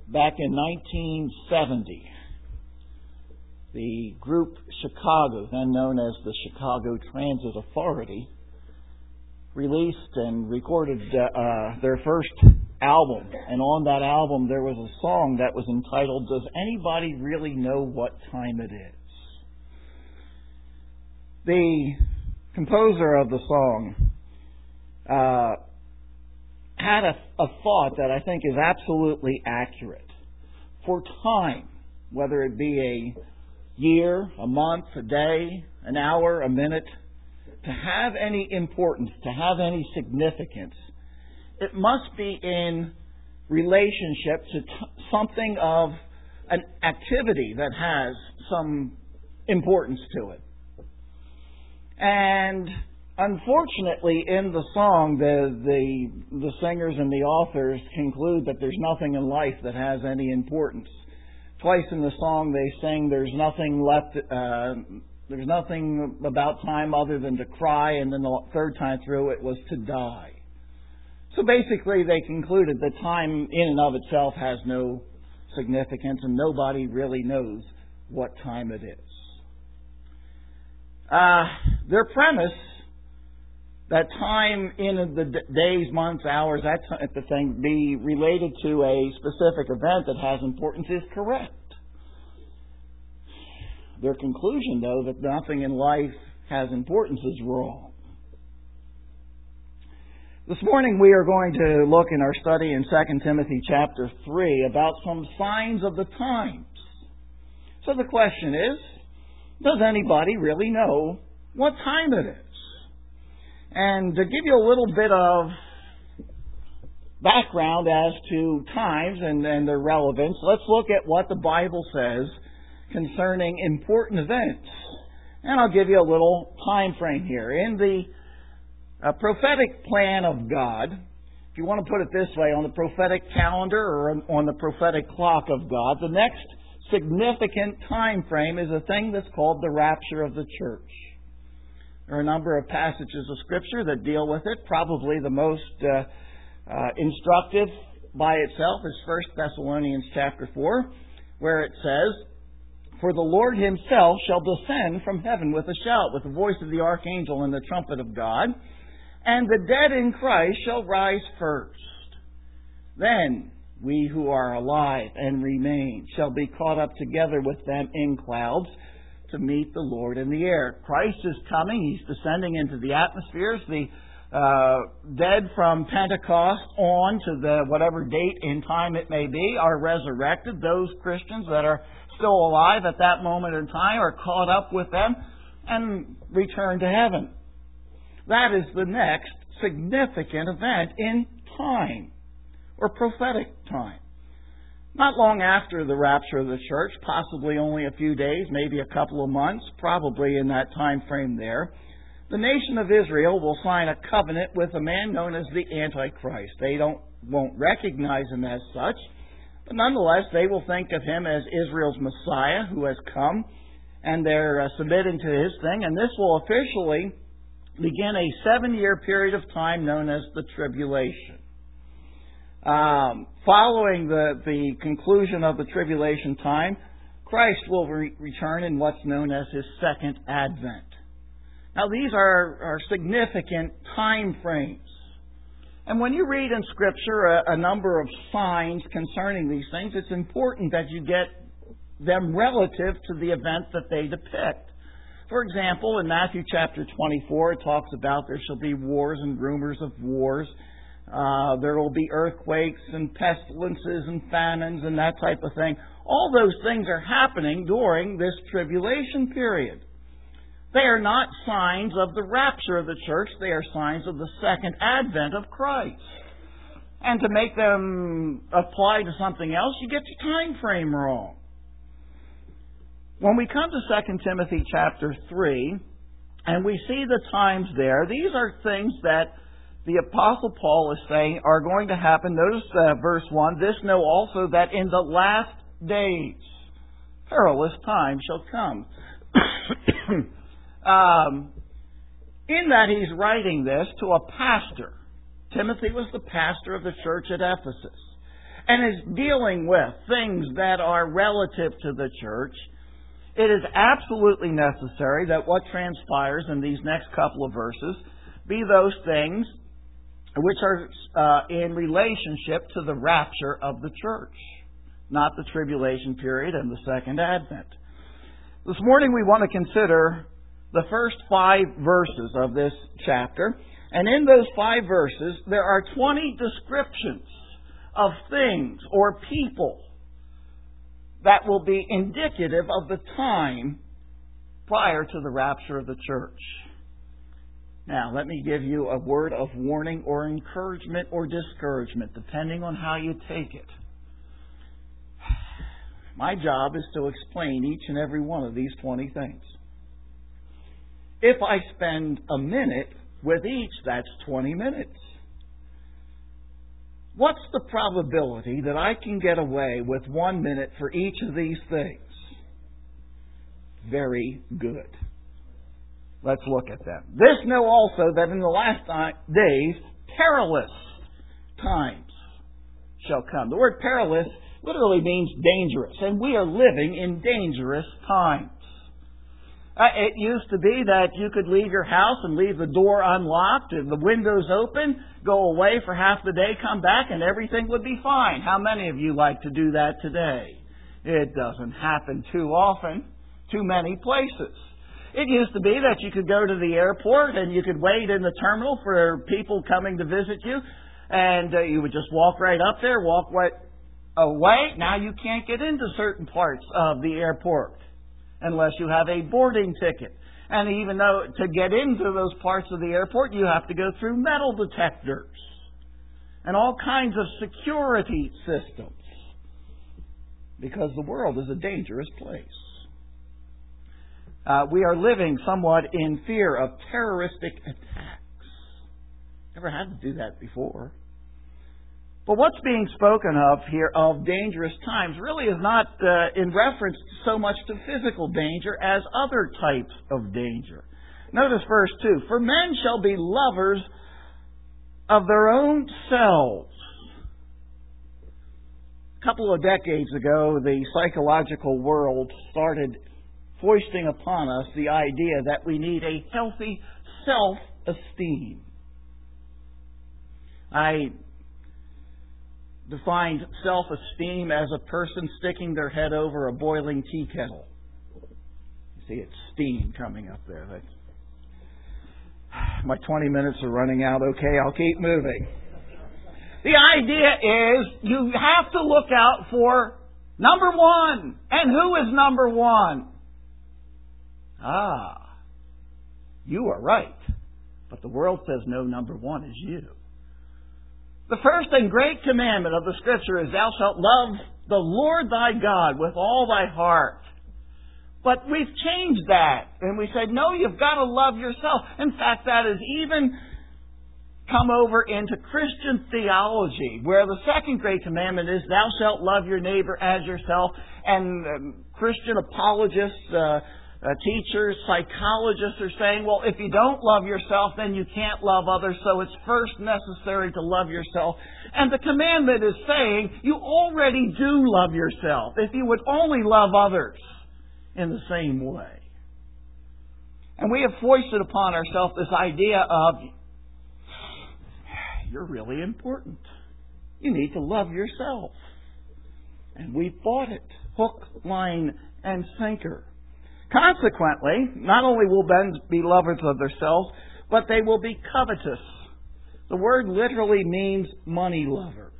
back in 1970, the group Chicago, then known as the Chicago Transit Authority, released and recorded their first album. And on that album there was a song that was entitled, "Does Anybody Really Know What Time It Is?" The composer of the song had a thought that I think is absolutely accurate. For time, whether it be a year, a month, a day, an hour, a minute, to have any importance, to have any significance, it must be in relationship to something of an activity that has some importance to it. And unfortunately, in the song, the singers and the authors conclude that there's nothing in life that has any importance. Twice in the song they sing, there's nothing left, there's nothing about time other than to cry, and then the third time through it was to die. So basically they concluded that time in and of itself has no significance and nobody really knows what time it is. Their premise, that time in the days, months, hours, that type of thing, be related to a specific event that has importance, is correct. Their conclusion, though, that nothing in life has importance, is wrong. This morning we are going to look in our study in 2 Timothy chapter 3 about some signs of the times. So the question is, does anybody really know what time it is? And to give you a little bit of background as to times and their relevance, let's look at what the Bible says concerning important events. And I'll give you a little time frame here. In the prophetic plan of God, if you want to put it this way, on the prophetic calendar or on the prophetic clock of God, the next significant time frame is a thing that's called the rapture of the church. There are a number of passages of Scripture that deal with it. Probably the most instructive by itself is 1 Thessalonians chapter 4, where it says, "For the Lord Himself shall descend from heaven with a shout, with the voice of the archangel and the trumpet of God, and the dead in Christ shall rise first. Then we who are alive and remain shall be caught up together with them in clouds to meet the Lord in the air." Christ is coming. He's descending into the atmospheres. The dead from Pentecost on to the whatever date in time it may be are resurrected. Those Christians that are still alive at that moment in time are caught up with them and return to heaven. That is the next significant event in time, or prophetic time. Not long after the rapture of the church, possibly only a few days, maybe a couple of months, probably in that time frame there, the nation of Israel will sign a covenant with a man known as the Antichrist. They won't recognize him as such, but nonetheless they will think of him as Israel's Messiah who has come, and they're submitting to his thing, and this will officially begin a 7-year period of time known as the tribulation. Following the conclusion of the tribulation time, Christ will return in what's known as His second advent. Now these are significant time frames. And when you read in Scripture a number of signs concerning these things, it's important that you get them relative to the event that they depict. For example, in Matthew chapter 24, it talks about there shall be wars and rumors of wars. There will be earthquakes and pestilences and famines and that type of thing. All those things are happening during this tribulation period. They are not signs of the rapture of the church. They are signs of the second advent of Christ. And to make them apply to something else, you get your time frame wrong. When we come to 2 Timothy chapter 3, and we see the times there, these are things that the Apostle Paul is saying are going to happen. Notice verse 1, "This know also that in the last days perilous times shall come." In that he's writing this to a pastor. Timothy was the pastor of the church at Ephesus. and is dealing with things that are relative to the church, it is absolutely necessary that what transpires in these next couple of verses be those things which are in relationship to the rapture of the church, not the tribulation period and the second advent. This morning we want to consider the first 5 verses of this chapter. And in those 5 verses, there are 20 descriptions of things or people that will be indicative of the time prior to the rapture of the church. Now, let me give you a word of warning or encouragement or discouragement, depending on how you take it. My job is to explain each and every one of these 20 things. If I spend a minute with each, that's 20 minutes. What's the probability that I can get away with 1 minute for each of these things? Very good. Let's look at them. This know also that in the last days, perilous times shall come. The word perilous literally means dangerous, and we are living in dangerous times. It used to be that you could leave your house and leave the door unlocked and the windows open, go away for half the day, come back, and everything would be fine. How many of you like to do that today? It doesn't happen too often, too many places. It used to be that you could go to the airport and you could wait in the terminal for people coming to visit you, and you would just walk right up there, walk right away. Now you can't get into certain parts of the airport unless you have a boarding ticket. And even though to get into those parts of the airport, you have to go through metal detectors and all kinds of security systems, because the world is a dangerous place. We are living somewhat in fear of terroristic attacks. Never had to do that before. But what's being spoken of here of dangerous times really is not in reference so much to physical danger as other types of danger. Notice verse 2. For men shall be lovers of their own selves. A couple of decades ago, the psychological world started foisting upon us the idea that we need a healthy self-esteem. I defined self-esteem as a person sticking their head over a boiling tea kettle. You see, it's steam coming up there. My 20 minutes are running out. Okay, I'll keep moving. The idea is you have to look out for number one. And who is number one? You are right. But the world says no, number one is you. The first and great commandment of the Scripture is, thou shalt love the Lord thy God with all thy heart. But we've changed that. And we said, no, you've got to love yourself. In fact, that has even come over into Christian theology, where the second great commandment is, thou shalt love your neighbor as yourself. And Christian apologists, teachers, psychologists are saying, well, if you don't love yourself, then you can't love others, so it's first necessary to love yourself. And the commandment is saying, you already do love yourself, if you would only love others in the same way. And we have foisted upon ourselves this idea of, you're really important. You need to love yourself. And we've bought it, hook, line, and sinker. Consequently, not only will men be lovers of themselves, but they will be covetous. The word literally means money lovers.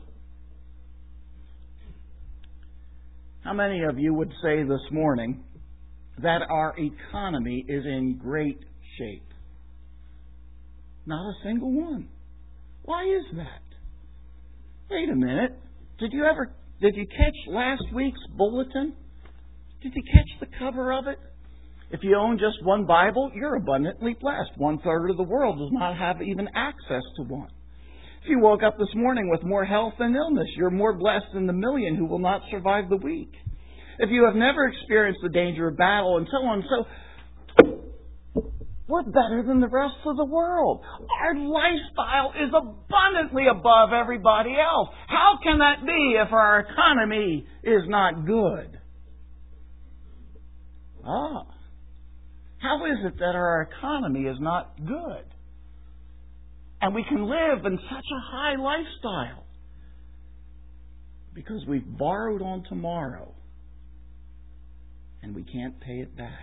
How many of you would say this morning that our economy is in great shape? Not a single one. Why is that? Wait a minute. Did you catch last week's bulletin? Did you catch the cover of it? If you own just one Bible, you're abundantly blessed. 1/3 of the world does not have even access to one. If you woke up this morning with more health than illness, you're more blessed than the million who will not survive the week. If you have never experienced the danger of battle and so on, so We're better than the rest of the world. Our lifestyle is abundantly above everybody else. How can that be if our economy is not good? How is it that our economy is not good? And we can live in such a high lifestyle? Because we've borrowed on tomorrow and we can't pay it back.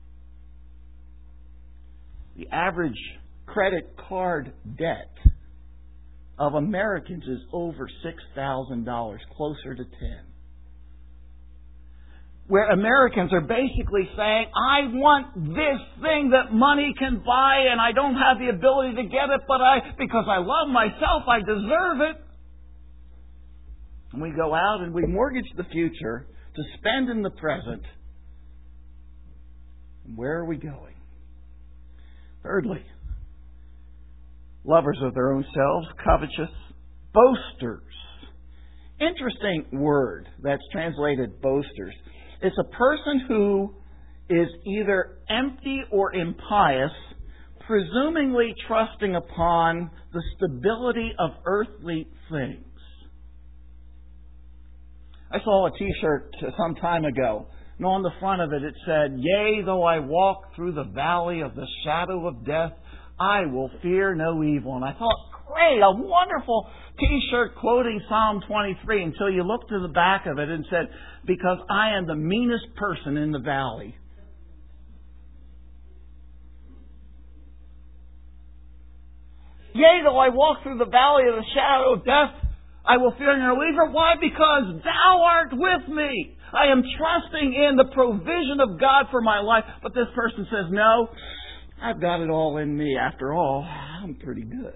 The average credit card debt of Americans is over $6,000, closer to $10,000. Where Americans are basically saying, I want this thing that money can buy and I don't have the ability to get it, but because I love myself, I deserve it. And we go out and we mortgage the future to spend in the present. And where are we going? Thirdly, lovers of their own selves, covetous, boasters. Interesting word that's translated boasters. It's a person who is either empty or impious, presumably trusting upon the stability of earthly things. I saw a T-shirt some time ago, and on the front of it, it said, Yea, though I walk through the valley of the shadow of death, I will fear no evil. And I thought, great, a wonderful T-shirt quoting Psalm 23 until you looked to the back of it and said, because I am the meanest person in the valley. Yea, though I walk through the valley of the shadow of death, I will fear no evil. Why? Because Thou art with me. I am trusting in the provision of God for my life. But this person says, no, I've got it all in me. After all, I'm pretty good.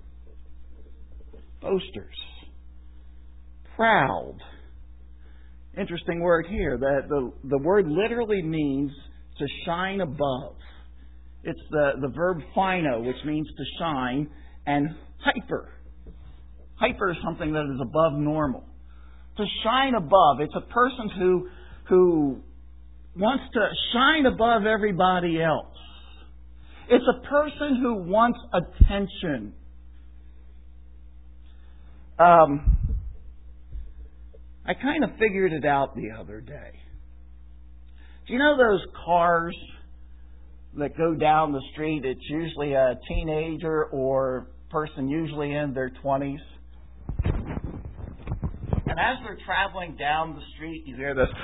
Boasters. Proud. Interesting word here. The word literally means to shine above. It's the verb phino, which means to shine, and hyper. Hyper is something that is above normal. To shine above. It's a person who wants to shine above everybody else. It's a person who wants attention. I kind of figured it out the other day. Do you know those cars that go down the street? It's usually a teenager or person usually in their 20s. And as they're traveling down the street, you hear this.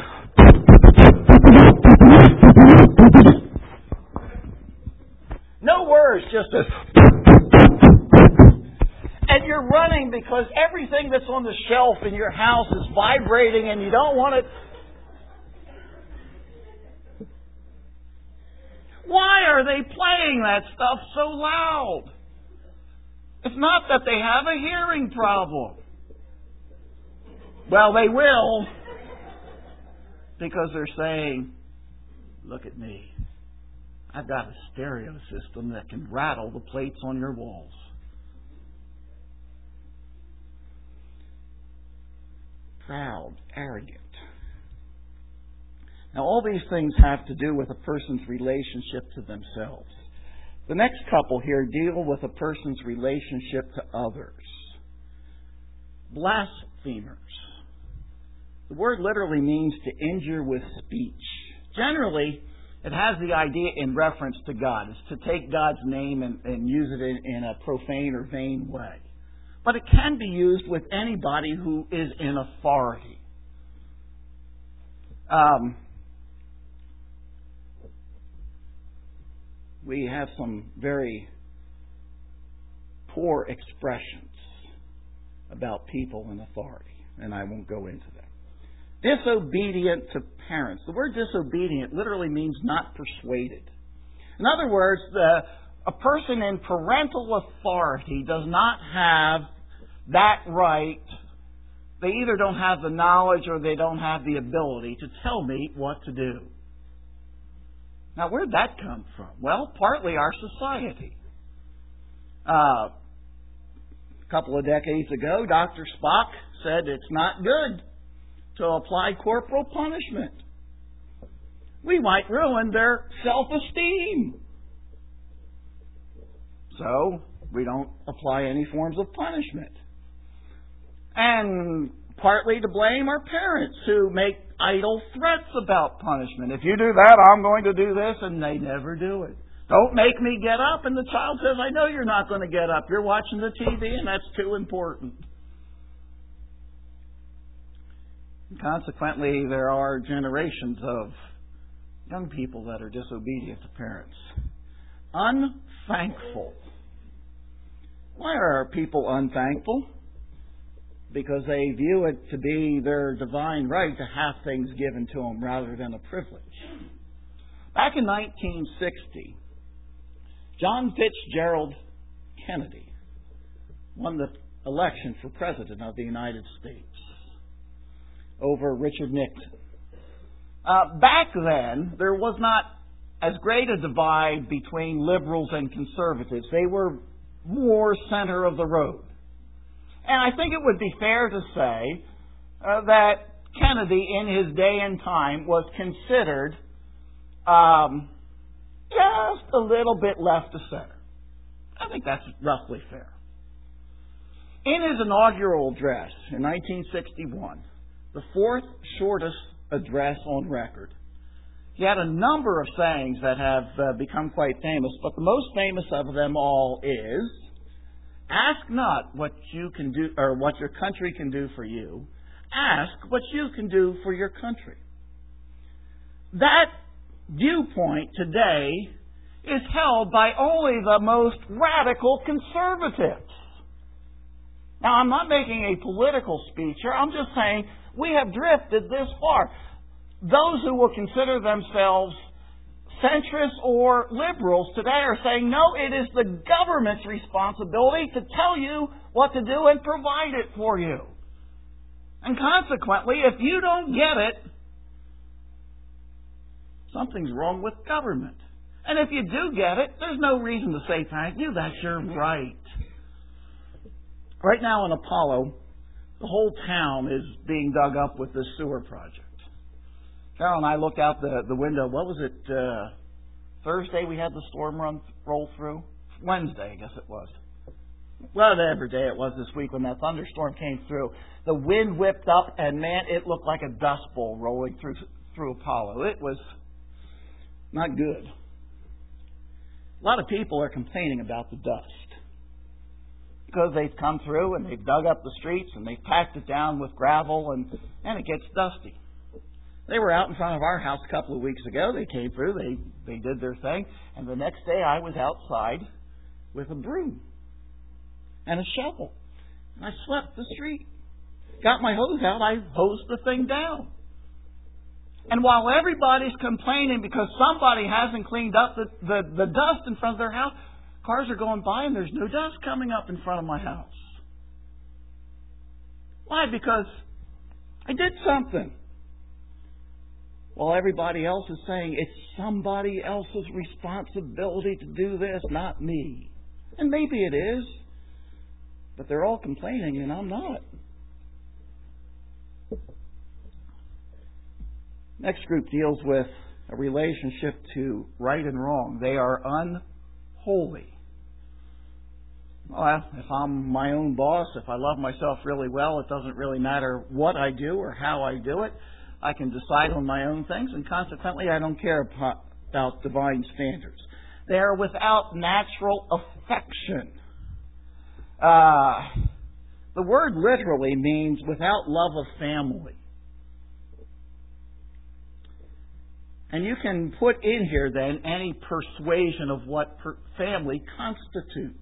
No words, just this. And you're running because everything that's on the shelf in your house is vibrating and you don't want it. Why are they playing that stuff so loud? It's not that they have a hearing problem. Well, they will, because they're saying, look at me. I've got a stereo system that can rattle the plates on your walls. Proud, arrogant. Now, all these things have to do with a person's relationship to themselves. The next couple here deal with a person's relationship to others. Blasphemers. The word literally means to injure with speech. Generally, it has the idea in reference to God. It's to take God's name and use it in a profane or vain way. But it can be used with anybody who is in authority. We have some very poor expressions about people in authority, and I won't go into that. Disobedient to parents. The word disobedient literally means not persuaded. In other words, a person in parental authority does not have that right. They either don't have the knowledge or they don't have the ability to tell me what to do. Now, where'd that come from? Well, partly our society. A couple of decades ago, Dr. Spock said it's not good to apply corporal punishment. We might ruin their self-esteem. so we don't apply any forms of punishment. And partly to blame are parents who make idle threats about punishment. If you do that, I'm going to do this, and they never do it. Don't make me get up, and the child says, I know you're not going to get up. You're watching the TV, and that's too important. Consequently, there are generations of young people that are disobedient to parents. Unthankful. Why are people unthankful? Because they view it to be their divine right to have things given to them rather than a privilege. Back in 1960, John Fitzgerald Kennedy won the election for President of the United States over Richard Nixon. Back then, there was not as great a divide between liberals and conservatives. They were more center of the road. And I think it would be fair to say that Kennedy, in his day and time, was considered just a little bit left of center. I think that's roughly fair. In his inaugural address in 1961, the fourth shortest address on record, he had a number of sayings that have become quite famous, but the most famous of them all is, ask not what you can do or what your country can do for you. Ask what you can do for your country. That viewpoint today is held by only the most radical conservatives. Now, I'm not making a political speech here. I'm just saying we have drifted this far. Those who will consider themselves centrists or liberals today are saying, no, it is the government's responsibility to tell you what to do and provide it for you. And consequently, if you don't get it, something's wrong with government. And if you do get it, there's no reason to say thank you. That's your right. Right now in Apollo, the whole town is being dug up with this sewer project. Carol and I looked out the window. What was it? Thursday we had the storm roll through? Wednesday, I guess it was. Whatever day it was this week when that thunderstorm came through. The wind whipped up, and man, it looked like a dust bowl rolling through Apollo. It was not good. A lot of people are complaining about the dust because they've come through and they've dug up the streets and they've packed it down with gravel and it gets dusty. They were out in front of our house a couple of weeks ago. They came through. They did their thing. And the next day I was outside with a broom and a shovel. And I swept the street. Got my hose out. I hosed the thing down. And while everybody's complaining because somebody hasn't cleaned up the dust in front of their house, cars are going by and there's no dust coming up in front of my house. Why? Because I did something. While everybody else is saying it's somebody else's responsibility to do this, not me. And maybe it is. But they're all complaining and I'm not. Next group deals with a relationship to right and wrong. They are unholy. Well, if I'm my own boss, if I love myself really well, it doesn't really matter what I do or how I do it. I can decide on my own things, and consequently, I don't care about divine standards. They are without natural affection. The word literally means without love of family. And you can put in here then any persuasion of what family constitutes.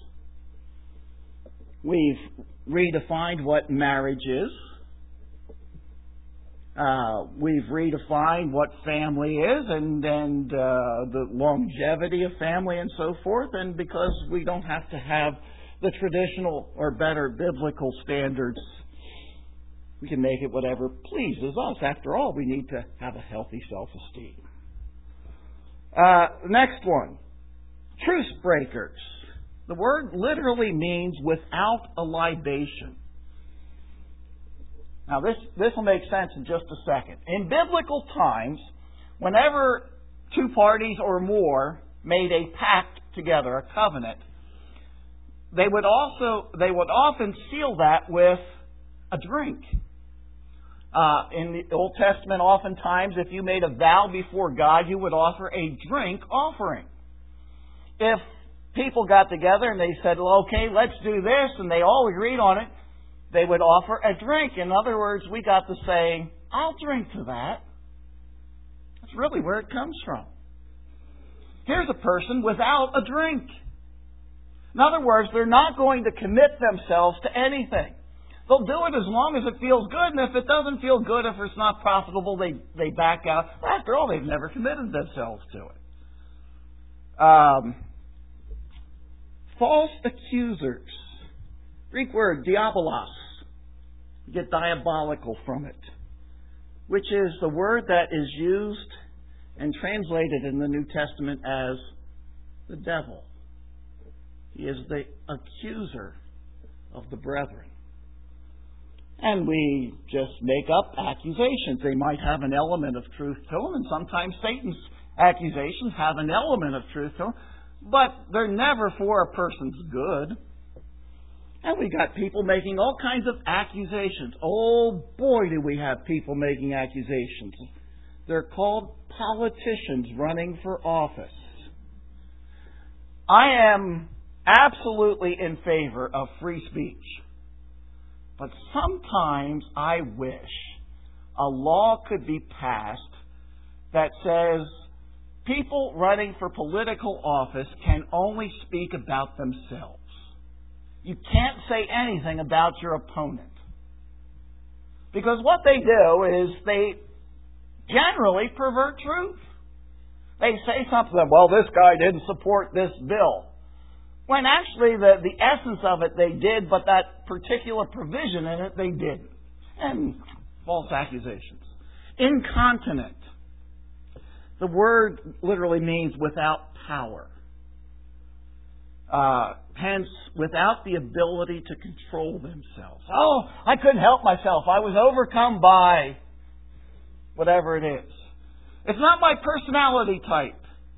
We've redefined what marriage is. We've redefined what family is and the longevity of family and so forth. And because we don't have to have the traditional or better biblical standards, we can make it whatever pleases us. After all, we need to have a healthy self-esteem. Next one. Truce breakers. The word literally means without a libation. Now, this will make sense in just a second. In biblical times, whenever two parties or more made a pact together, a covenant, they would often seal that with a drink. In the Old Testament, oftentimes, if you made a vow before God, you would offer a drink offering. If people got together and they said, well, okay, let's do this, and they all agreed on it, they would offer a drink. In other words, we got to say, I'll drink to that. That's really where it comes from. Here's a person without a drink. In other words, they're not going to commit themselves to anything. They'll do it as long as it feels good, and if it doesn't feel good, if it's not profitable, they back out. After all, they've never committed themselves to it. False accusers. Greek word, diabolos. You get diabolical from it, which is the word that is used and translated in the New Testament as the devil. He is the accuser of the brethren. And we just make up accusations. They might have an element of truth to them, and sometimes Satan's accusations have an element of truth to them, but they're never for a person's good. And we got people making all kinds of accusations. Oh boy, do we have people making accusations. They're called politicians running for office. I am absolutely in favor of free speech. But sometimes I wish a law could be passed that says people running for political office can only speak about themselves. You can't say anything about your opponent. Because what they do is they generally pervert truth. They say something like, well, this guy didn't support this bill. When actually the essence of it they did, but that particular provision in it they didn't. And false accusations. Incontinent. The word literally means without power. Hence, without the ability to control themselves. Oh, I couldn't help myself. I was overcome by whatever it is. It's not my personality type.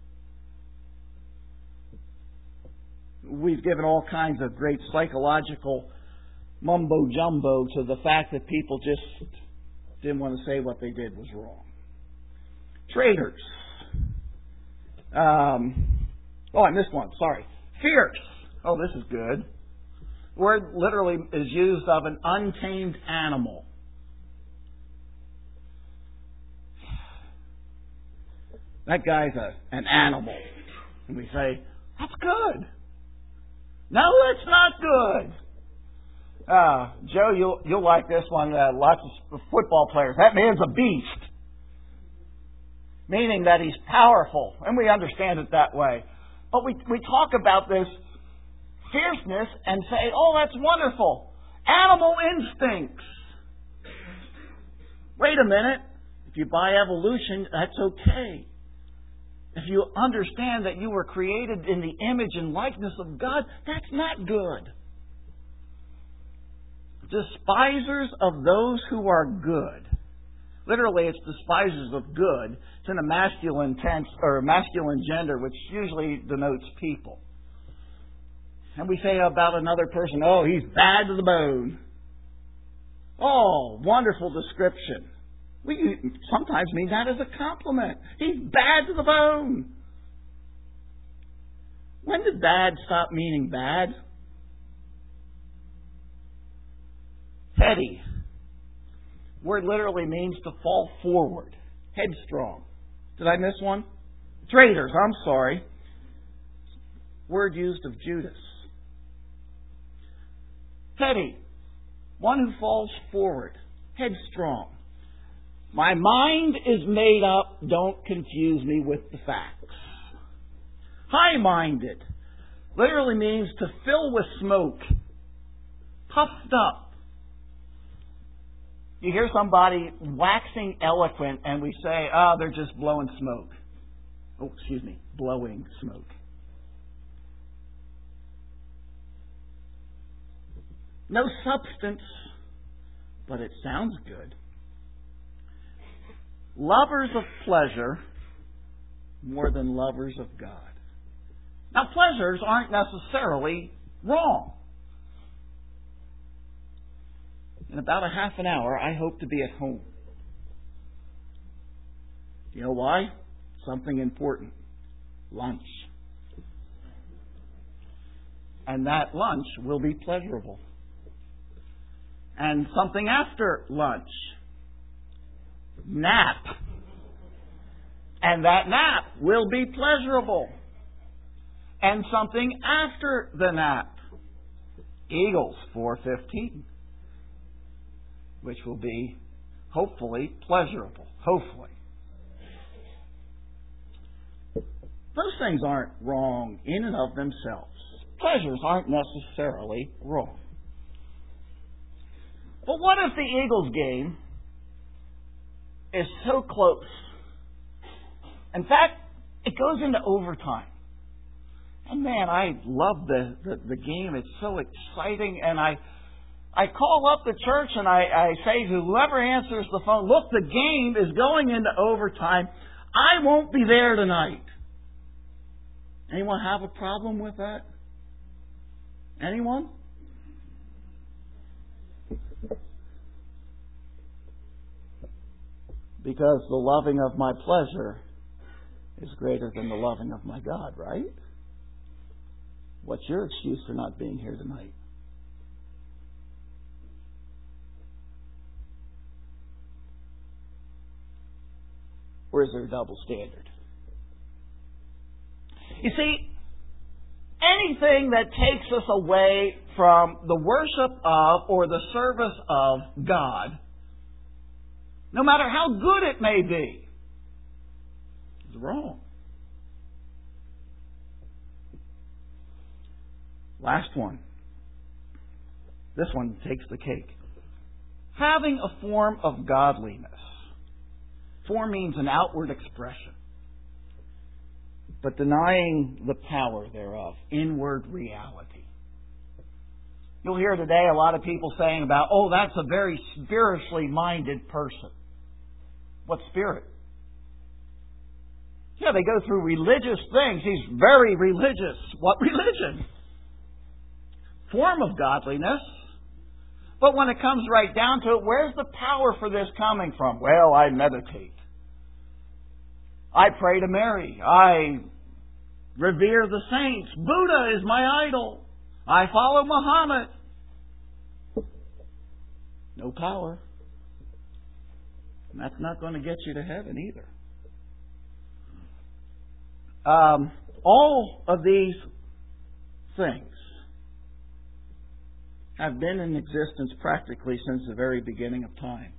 We've given all kinds of great psychological mumbo-jumbo to the fact that people just didn't want to say what they did was wrong. Traitors. I missed one. Sorry. Fierce. Oh, this is good. The word literally is used of an untamed animal. That guy's an animal. And we say, that's good. No, it's not good. Joe, you'll like this one. Lots of football players. That man's a beast. Meaning that he's powerful. And we understand it that way. But we talk about this fierceness and say, oh, that's wonderful. Animal instincts. Wait a minute. If you buy evolution, that's okay. If you understand that you were created in the image and likeness of God, that's not good. Despisers of those who are good. Literally, it's despisers of good. It's in a masculine tense or masculine gender, which usually denotes people. And we say about another person, oh, he's bad to the bone. Oh, wonderful description. We sometimes mean that as a compliment. He's bad to the bone. When did bad stop meaning bad? Heady. Word literally means to fall forward. Headstrong. Did I miss one? Traitors, I'm sorry. Word used of Judas. Heady. One who falls forward. Headstrong. My mind is made up. Don't confuse me with the facts. High-minded literally means to fill with smoke. Puffed up. You hear somebody waxing eloquent and we say, oh, they're just blowing smoke. Oh, excuse me, blowing smoke. No substance, but it sounds good. Lovers of pleasure more than lovers of God. Now, pleasures aren't necessarily wrong. In about a half an hour, I hope to be at home. You know why? Something important. Lunch. And that lunch will be pleasurable. And something after lunch. Nap. And that nap will be pleasurable. And something after the nap. Eagles 4:15. Which will be, hopefully, pleasurable. Hopefully. Those things aren't wrong in and of themselves. Pleasures aren't necessarily wrong. But what if the Eagles game is so close? In fact, it goes into overtime. And man, I love the game. It's so exciting. And I call up the church and I say to whoever answers the phone, look, the game is going into overtime. I won't be there tonight. Anyone have a problem with that? Anyone? Because the loving of my pleasure is greater than the loving of my God, right? What's your excuse for not being here tonight? Or is there a double standard? You see, anything that takes us away from the worship of or the service of God, no matter how good it may be, is wrong. Last one. This one takes the cake. Having a form of godliness. Form means an outward expression, but denying the power thereof, inward reality. You'll hear today a lot of people saying about, oh, that's a very spiritually minded person. What spirit? Yeah, they go through religious things. He's very religious. What religion? Form of godliness. But when it comes right down to it, where's the power for this coming from? Well, I meditate. I pray to Mary. I revere the saints. Buddha is my idol. I follow Muhammad. No power. And that's not going to get you to heaven either. All of these things have been in existence practically since the very beginning of time.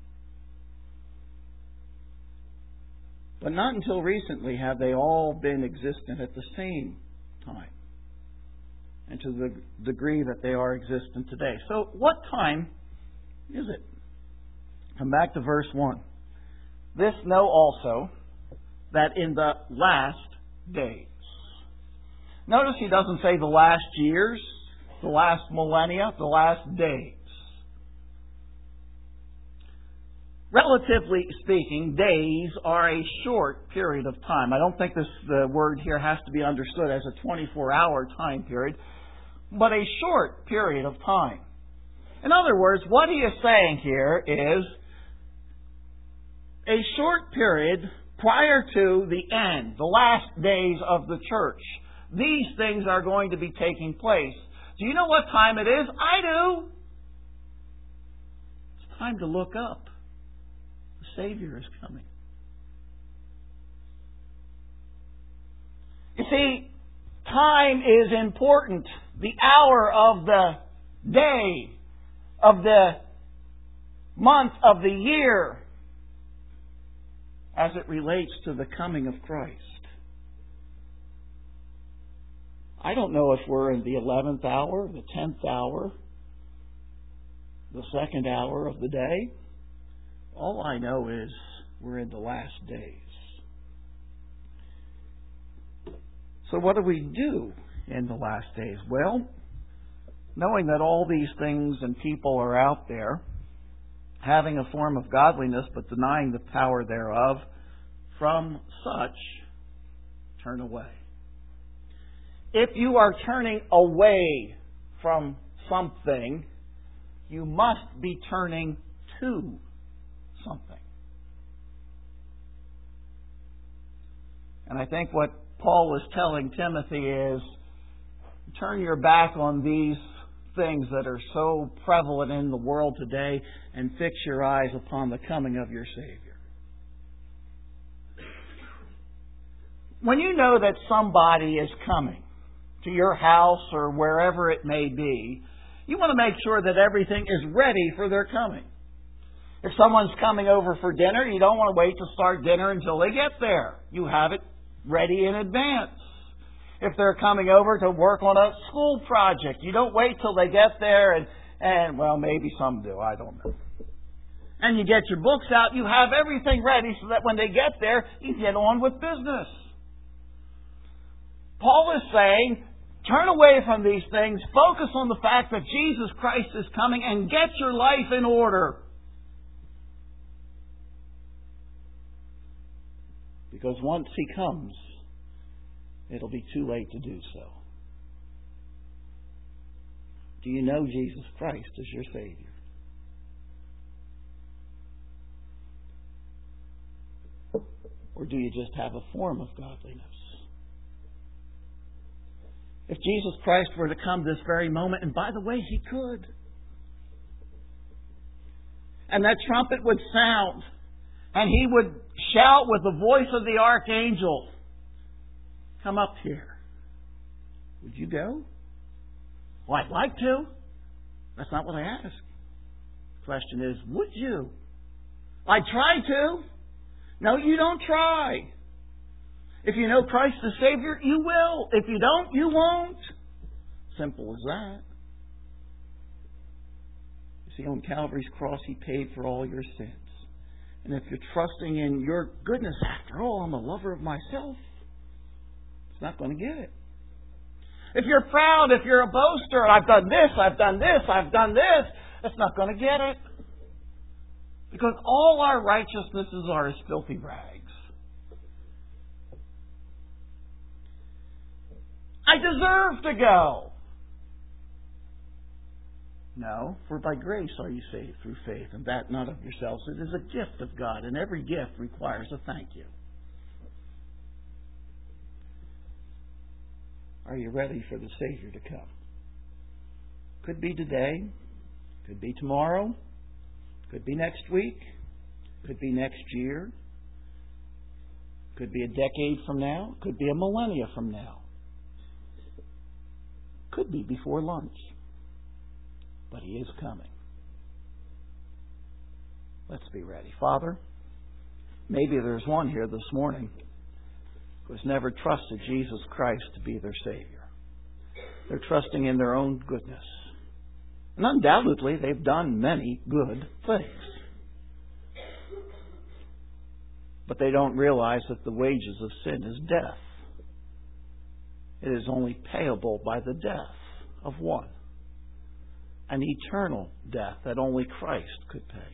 But not until recently have they all been existent at the same time, and to the degree that they are existent today. So what time is it? Come back to verse 1. This know also, that in the last days. Notice he doesn't say the last years, the last millennia, the last days. Relatively speaking, days are a short period of time. I don't think the word here has to be understood as a 24-hour time period, but a short period of time. In other words, what he is saying here is a short period prior to the end, the last days of the church. These things are going to be taking place. Do you know what time it is? I do. It's time to look up. The Savior is coming. You see, time is important. The hour of the day, of the month, of the year, as it relates to the coming of Christ. I don't know if we're in the 11th hour, the 10th hour, the second hour of the day. All I know is we're in the last days. So what do we do in the last days? Well, knowing that all these things and people are out there, having a form of godliness but denying the power thereof, from such turn away. If you are turning away from something, you must be turning to something. And I think what Paul was telling Timothy is, turn your back on these things that are so prevalent in the world today and fix your eyes upon the coming of your Savior. When you know that somebody is coming to your house or wherever it may be, you want to make sure that everything is ready for their coming. If someone's coming over for dinner, you don't want to wait to start dinner until they get there. You have it ready in advance. If they're coming over to work on a school project, you don't wait till they get there and well, maybe some do, I don't know. And you get your books out, you have everything ready so that when they get there, you get on with business. Paul is saying, turn away from these things, focus on the fact that Jesus Christ is coming, and get your life in order. Because once He comes, it'll be too late to do so. Do you know Jesus Christ as your Savior? Or do you just have a form of godliness? If Jesus Christ were to come this very moment, and by the way, He could, and that trumpet would sound, and He would shout with the voice of the archangel, come up here. Would you go? Well, I'd like to. That's not what I asked. The question is, would you? I'd try to. No, you don't try. If you know Christ as Savior, you will. If you don't, you won't. Simple as that. You see, on Calvary's cross, He paid for all your sins. And if you're trusting in your goodness, after all, I'm a lover of myself, it's not going to get it. If you're proud, if you're a boaster, I've done this, I've done this, I've done this, it's not going to get it. Because all our righteousnesses are as filthy rags. I deserve to go. No, for by grace are you saved through faith, and that not of yourselves. It is a gift of God, and every gift requires a thank you. Are you ready for the Savior to come? Could be today, could be tomorrow, could be next week, could be next year, could be a decade from now, could be a millennia from now. Could be before lunch. But He is coming. Let's be ready. Father, maybe there's one here this morning who has never trusted Jesus Christ to be their Savior. They're trusting in their own goodness. And undoubtedly, they've done many good things. But they don't realize that the wages of sin is death. It is only payable by the death of one. An eternal death that only Christ could pay.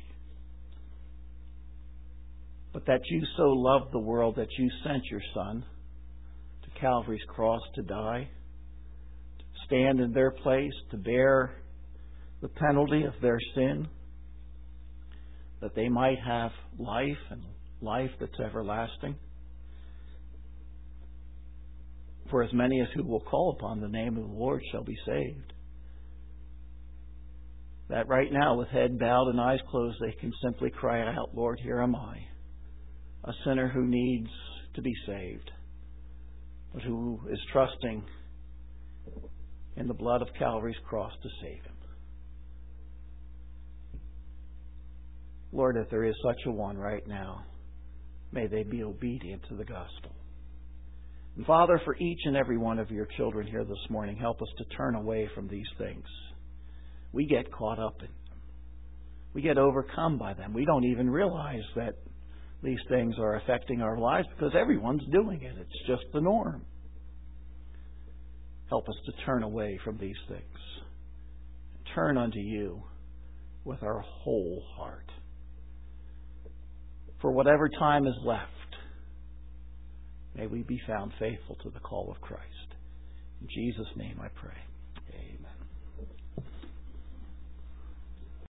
But that you so loved the world that you sent your Son to Calvary's cross to die, to stand in their place, to bear the penalty of their sin, that they might have life and life that's everlasting. For as many as who will call upon the name of the Lord shall be saved. That right now, with head bowed and eyes closed, they can simply cry out, Lord, here am I, a sinner who needs to be saved, but who is trusting in the blood of Calvary's cross to save him. Lord, if there is such a one right now, may they be obedient to the gospel. And Father, for each and every one of your children here this morning, help us to turn away from these things. We get caught up in them. We get overcome by them. We don't even realize that these things are affecting our lives because everyone's doing it. It's just the norm. Help us to turn away from these things. Turn unto you with our whole heart. For whatever time is left, may we be found faithful to the call of Christ. In Jesus' name I pray.